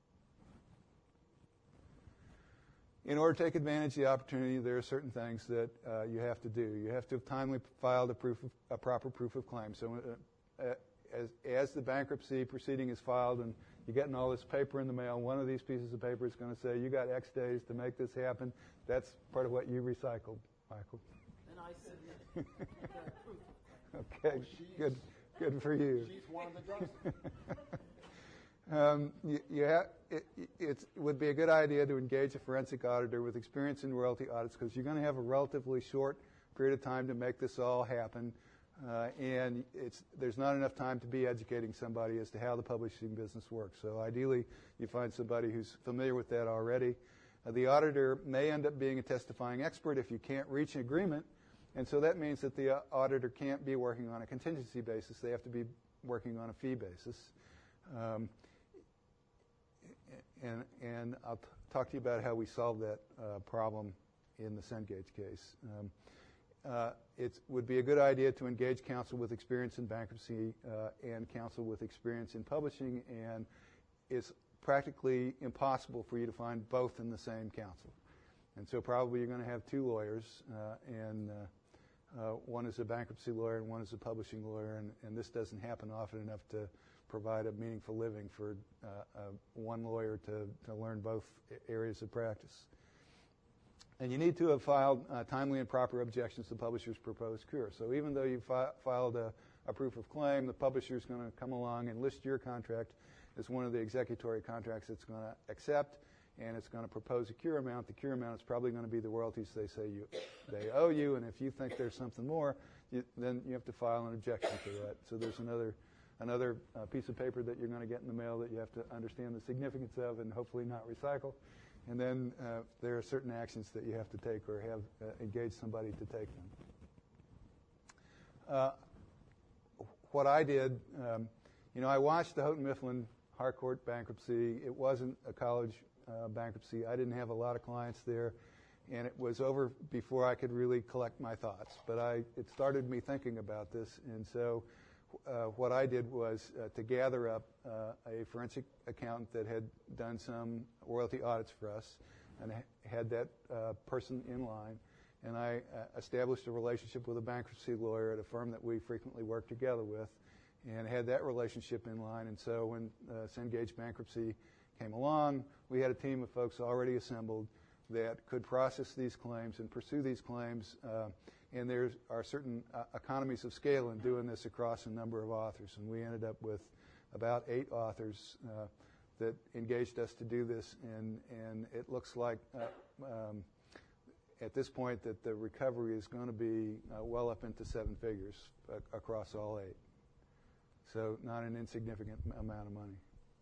In order to take advantage of the opportunity, there are certain things that uh, you have to do. You have to have timely filed a proof of, a proper proof of claim. So uh, as, as the bankruptcy proceeding is filed and you're getting all this paper in the mail, one of these pieces of paper is going to say, you got X days to make this happen. That's part of what you recycled, Michael. And I submit that proof of Okay, claim. good, good for you. She's one of the dozen. Um, you, you ha- it, it would be a good idea to engage a forensic auditor with experience in royalty audits because you're going to have a relatively short period of time to make this all happen, uh, and it's, there's not enough time to be educating somebody as to how the publishing business works. So ideally, you find somebody who's familiar with that already. Uh, the auditor may end up being a testifying expert if you can't reach an agreement, and so that means that the uh, auditor can't be working on a contingency basis. They have to be working on a fee basis. Um, And, and I'll t- talk to you about how we solved that uh, problem in the Cengage case. Um, uh, it would be a good idea to engage counsel with experience in bankruptcy uh, and counsel with experience in publishing, and it's practically impossible for you to find both in the same counsel. And so probably you're going to have two lawyers, uh, and uh, uh, one is a bankruptcy lawyer and one is a publishing lawyer, and, and this doesn't happen often enough to provide a meaningful living for uh, uh, one lawyer to, to learn both areas of practice. And you need to have filed uh, timely and proper objections to the publisher's proposed cure. So even though you fi- filed a, a proof of claim, the publisher is going to come along and list your contract as one of the executory contracts it's going to accept, and it's going to propose a cure amount. The cure amount is probably going to be the royalties they say you, they owe you, and if you think there's something more, you, then you have to file an objection to that. So there's another Another uh, piece of paper that you're going to get in the mail that you have to understand the significance of and hopefully not recycle. And then uh, there are certain actions that you have to take or have uh, engaged somebody to take them. Uh, what I did, um, you know, I watched the Houghton Mifflin Harcourt bankruptcy. It wasn't a college uh, bankruptcy. I didn't have a lot of clients there, and it was over before I could really collect my thoughts. But I, it started me thinking about this, and so Uh, what I did was uh, to gather up uh, a forensic accountant that had done some royalty audits for us. and ha- had that uh, person in line. And I uh, established a relationship with a bankruptcy lawyer at a firm that we frequently work together with, and had that relationship in line. And so when uh, Cengage Bankruptcy came along, we had a team of folks already assembled that could process these claims and pursue these claims. Uh, and there are certain uh, economies of scale in doing this across a number of authors. And we ended up with about eight authors uh, that engaged us to do this. And, and it looks like uh, um, at this point that the recovery is going to be uh, well up into seven figures uh, across all eight. So not an insignificant m- amount of money.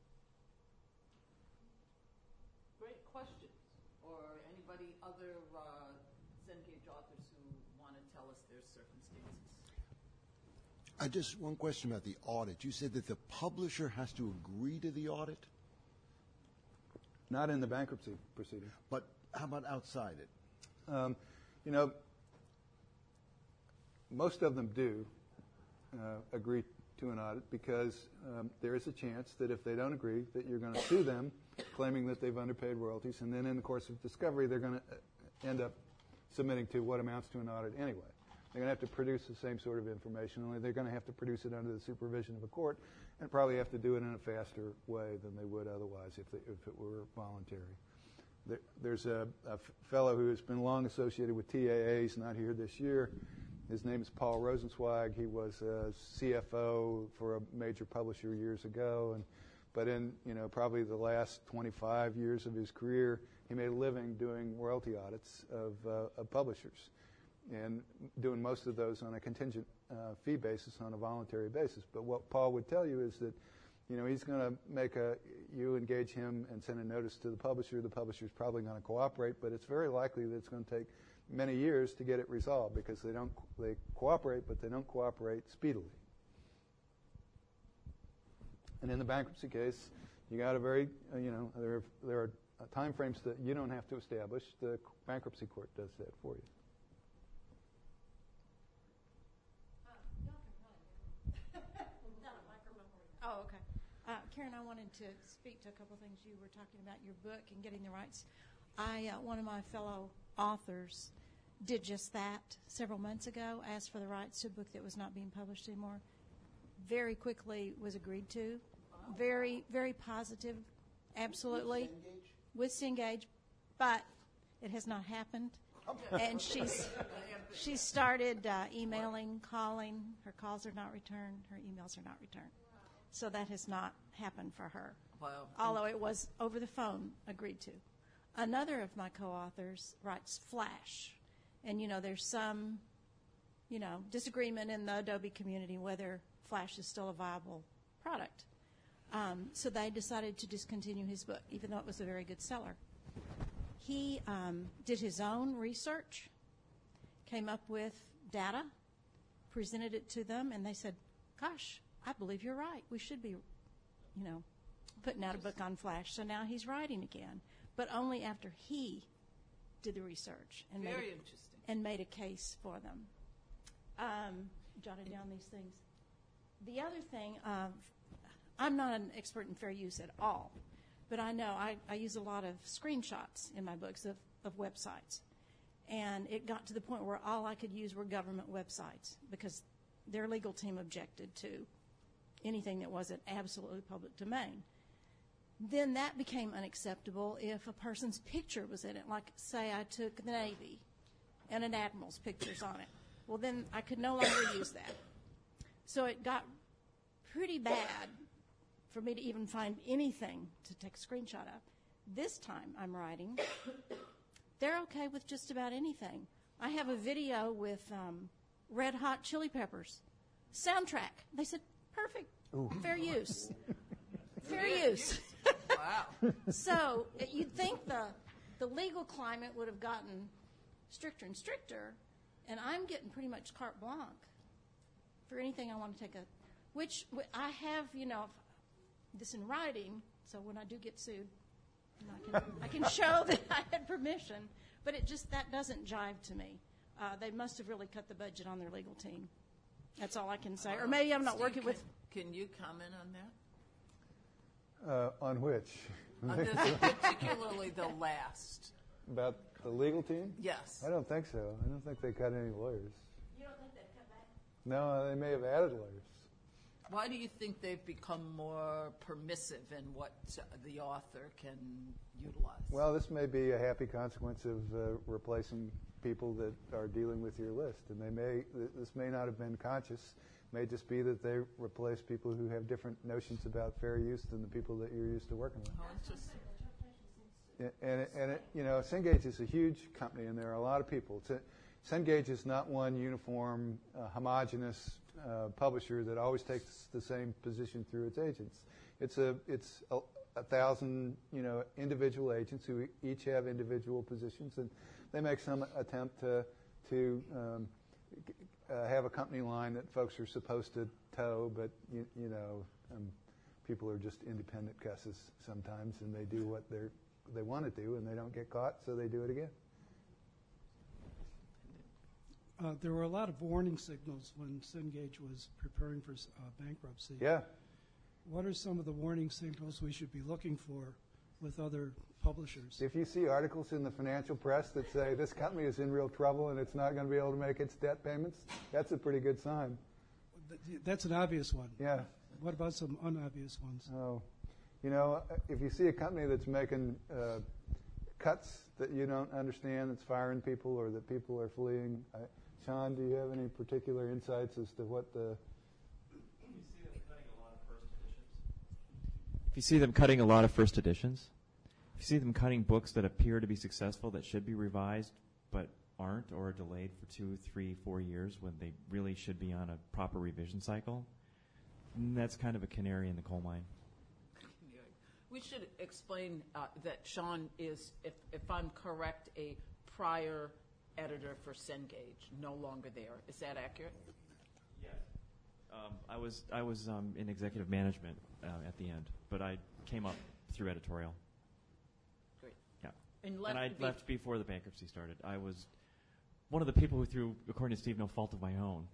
Great questions. Or anybody other uh, Cengage authors who want to tell us their circumstances? I just one question about the audit. You said that the publisher has to agree to the audit, Not in the bankruptcy proceeding. but how about outside it? Um, you know, most of them do uh, agree to an audit because um, there is a chance that if they don't agree, that you're going to sue them, claiming that they've underpaid royalties, and then in the course of discovery, they're going to end up submitting to what amounts to an audit anyway. They're going to have to produce the same sort of information, only they're going to have to produce it under the supervision of a court, and probably have to do it in a faster way than they would otherwise if, they, if it were voluntary. There, there's a, a f- fellow who has been long associated with T A As, not here this year. His name is Paul Rosenzweig. He was a C F O for a major publisher years ago, and but in you know probably the last twenty-five years of his career, he made a living doing royalty audits of, uh, of publishers, and doing most of those on a contingent uh, fee basis, on a voluntary basis. But what Paul would tell you is that, you know, he's going to make a, you engage him and send a notice to the publisher. The publisher's probably going to cooperate, but it's very likely that it's going to take many years to get it resolved because they don't, they cooperate, but they don't cooperate speedily. And in the bankruptcy case, you got a very, uh, you know, there are, there are time frames that you don't have to establish. The bankruptcy court does that for you. Oh, okay. Uh, Karen, I wanted to speak to a couple of things you were talking about, your book and getting the rights. I, uh, one of my fellow authors did just that several months ago, asked for the rights to a book that was not being published anymore. Very quickly was agreed to. Very, very positive, absolutely. With Cengage, but it has not happened. And she's she started uh, emailing, calling. Her calls are not returned. Her emails are not returned. So that has not happened for her. Wow. Although it was over the phone agreed to. Another of my co-authors writes Flash. And, you know, there's some, you know, disagreement in the Adobe community whether Flash is still a viable product. Um, so they decided to discontinue his book, even though it was a very good seller. He um, did his own research, came up with data, presented it to them, and they said, gosh, I believe you're right. We should be, you know, putting out a book on Flash. So now he's writing again, but only after he did the research and Very made a, interesting. and made a case for them. Um, jotted down these things. The other thing, uh, I'm not an expert in fair use at all, but I know I, I use a lot of screenshots in my books of, of websites. And it got to the point where all I could use were government websites because their legal team objected to anything that wasn't absolutely public domain. Then that became unacceptable if a person's picture was in it. Like, say I took the Navy and an admiral's pictures on it. Well, then I could no longer use that. So it got pretty bad for me to even find anything to take a screenshot of. This time I'm writing, they're okay with just about anything. I have a video with um, Red Hot Chili Peppers soundtrack. They said, perfect, Ooh. fair use. Fair use. Wow. So you'd think the, the legal climate would have gotten stricter and stricter, and I'm getting pretty much carte blanche for anything I want to take a, which I have, you know, this in writing, so when I do get sued, you know, I, can, I can show that I had permission, but it just, that doesn't jive to me. Uh, they must have really cut the budget on their legal team. That's all I can say. Or maybe I'm not Steve, working can, with... Can you comment on that? Uh, on which? On this, particularly the last About the legal team? Yes. I don't think so. I don't think they cut any lawyers. You don't think they've cut back? No, they may have added lawyers. Why do you think they've become more permissive in what uh, the author can utilize? Well, this may be a happy consequence of uh, replacing people that are dealing with your list, and they may th- this may not have been conscious. It may just be that they replace people who have different notions about fair use than the people that you're used to working with. Oh, interesting. Yeah, and it, and it, you know, Cengage is a huge company, and there are a lot of people. It's a, Cengage is not one uniform, uh, homogenous uh, publisher that always takes the same position through its agents. It's a it's a, a thousand you know individual agents who each have individual positions, and they make some attempt to to um, uh, have a company line that folks are supposed to toe, but you, you know um, people are just independent cusses sometimes, and they do what they're they want to do, and they don't get caught, so they do it again. Uh, there were a lot of warning signals when Cengage was preparing for uh, bankruptcy. Yeah. What are some of the warning signals we should be looking for with other publishers? If you see articles in the financial press that say this company is in real trouble and it's not going to be able to make its debt payments, that's a pretty good sign. That's an obvious one. Yeah. What about some unobvious ones? Oh, you know, if you see a company that's making uh, cuts that you don't understand, that's firing people or that people are fleeing, I, Sean, do you have any particular insights as to what the... If you see them cutting a lot of first editions, if you see them cutting books that appear to be successful that should be revised but aren't, or are delayed for two, three, four years when they really should be on a proper revision cycle, that's kind of a canary in the coal mine. We should explain uh, that Sean is, if, if I'm correct, a prior editor for Cengage, no longer there. Is that accurate? Yes. Um, I was I was um, in executive management uh, at the end, but I came up through editorial. Great. Yeah. And, left and I be- left before the bankruptcy started. I was one of the people who, through, according to Steve, no fault of my own,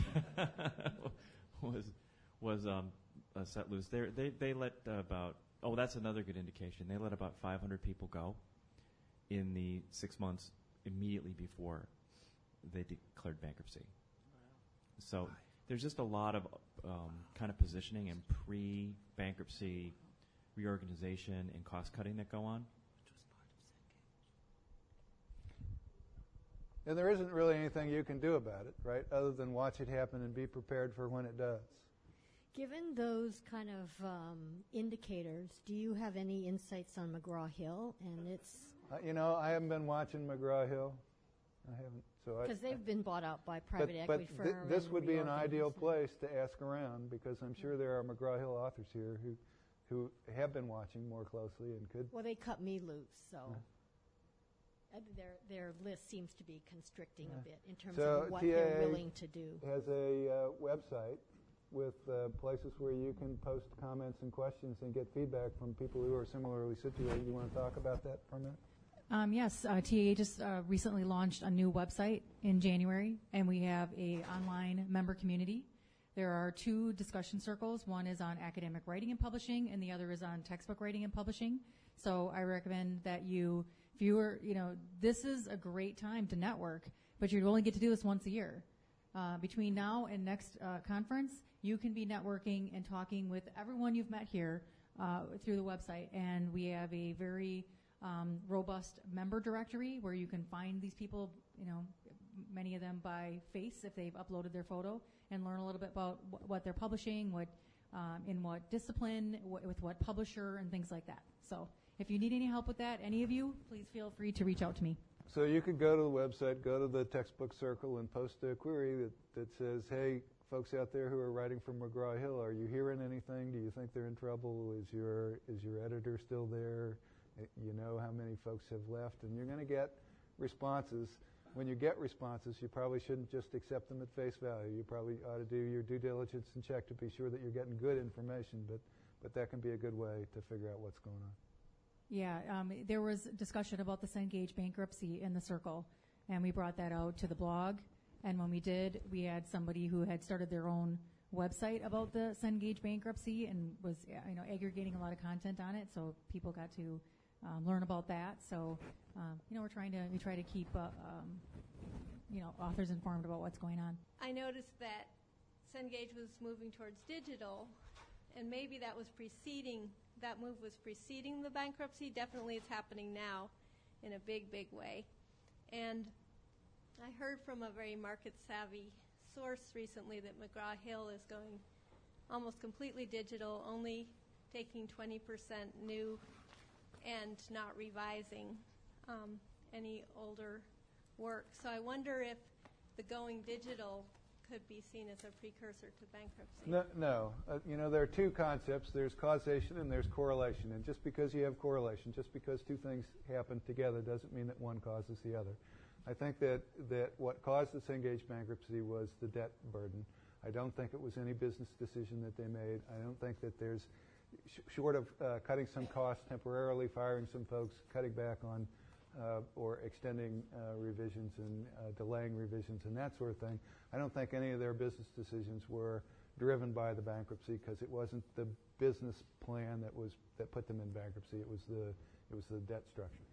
was was um, uh, set loose. They're, they they let uh, about oh that's another good indication. They let about five hundred people go in the six months immediately before they declared bankruptcy. Wow. So there's just a lot of um, kind of positioning and pre-bankruptcy reorganization and cost cutting that go on. And there isn't really anything you can do about it, right, other than watch it happen and be prepared for when it does. Given those kind of um, indicators, do you have any insights on McGraw-Hill and its... Uh, you know, I haven't been watching McGraw-Hill. I haven't. So Because they've I, been bought out by private but, equity but firm. th- this and would be an ideal reorganized. place to ask around, because I'm sure there are McGraw-Hill authors here who, who have been watching more closely and could... Well, they cut me loose, so... Yeah. Uh, Their their list seems to be constricting Yeah. a bit in terms So of what T A A they're willing to do. has a uh, website with uh, places where you can post comments and questions and get feedback from people who are similarly situated. You want to talk about that for a minute? Um, yes, uh, T A A just uh, recently launched a new website in January, and we have a online member community. There are two discussion circles. One is on academic writing and publishing, and the other is on textbook writing and publishing. So I recommend that you, if you are, you know, this is a great time to network, but you only get to do this once a year. Uh, between now and next uh, conference, you can be networking and talking with everyone you've met here uh, through the website, and we have a very um, robust member directory where you can find these people, you know, many of them by face if they've uploaded their photo, and learn a little bit about wh- what they're publishing, what um, in what discipline, wh- with what publisher, and things like that. So if you need any help with that, any of you, please feel free to reach out to me. So you could go to the website, go to the textbook circle, and post a query that, that says, hey, folks out there who are writing from McGraw-Hill, are you hearing anything? Do you think they're in trouble? Is your is your editor still there? You know how many folks have left? And you're going to get responses. When you get responses, you probably shouldn't just accept them at face value. You probably ought to do your due diligence and check to be sure that you're getting good information, but, but that can be a good way to figure out what's going on. Yeah, um, there was discussion about the Cengage bankruptcy in the circle, and we brought that out to the blog. And when we did, we had somebody who had started their own website about the Cengage bankruptcy and was, you know, aggregating a lot of content on it, so people got to um, learn about that. So, um, you know, we're trying to we try to keep uh, um, you know authors informed about what's going on. I noticed that Cengage was moving towards digital, and maybe that was preceding that move was preceding the bankruptcy. Definitely, it's happening now in a big, big way. And I heard from a very market-savvy source recently that McGraw-Hill is going almost completely digital, only taking twenty percent new and not revising um, any older work. So I wonder if the going digital could be seen as a precursor to bankruptcy. No, no. Uh, you know, there are two concepts. There's causation and there's correlation. And just because you have correlation, just because two things happen together doesn't mean that one causes the other. I think that, that what caused the Cengage bankruptcy was the debt burden. I don't think it was any business decision that they made. I don't think that there's, sh- short of uh, cutting some costs temporarily, firing some folks, cutting back on uh, or extending uh, revisions and uh, delaying revisions and that sort of thing, I don't think any of their business decisions were driven by the bankruptcy, because it wasn't the business plan that was that put them in bankruptcy. It was the it was the debt structure.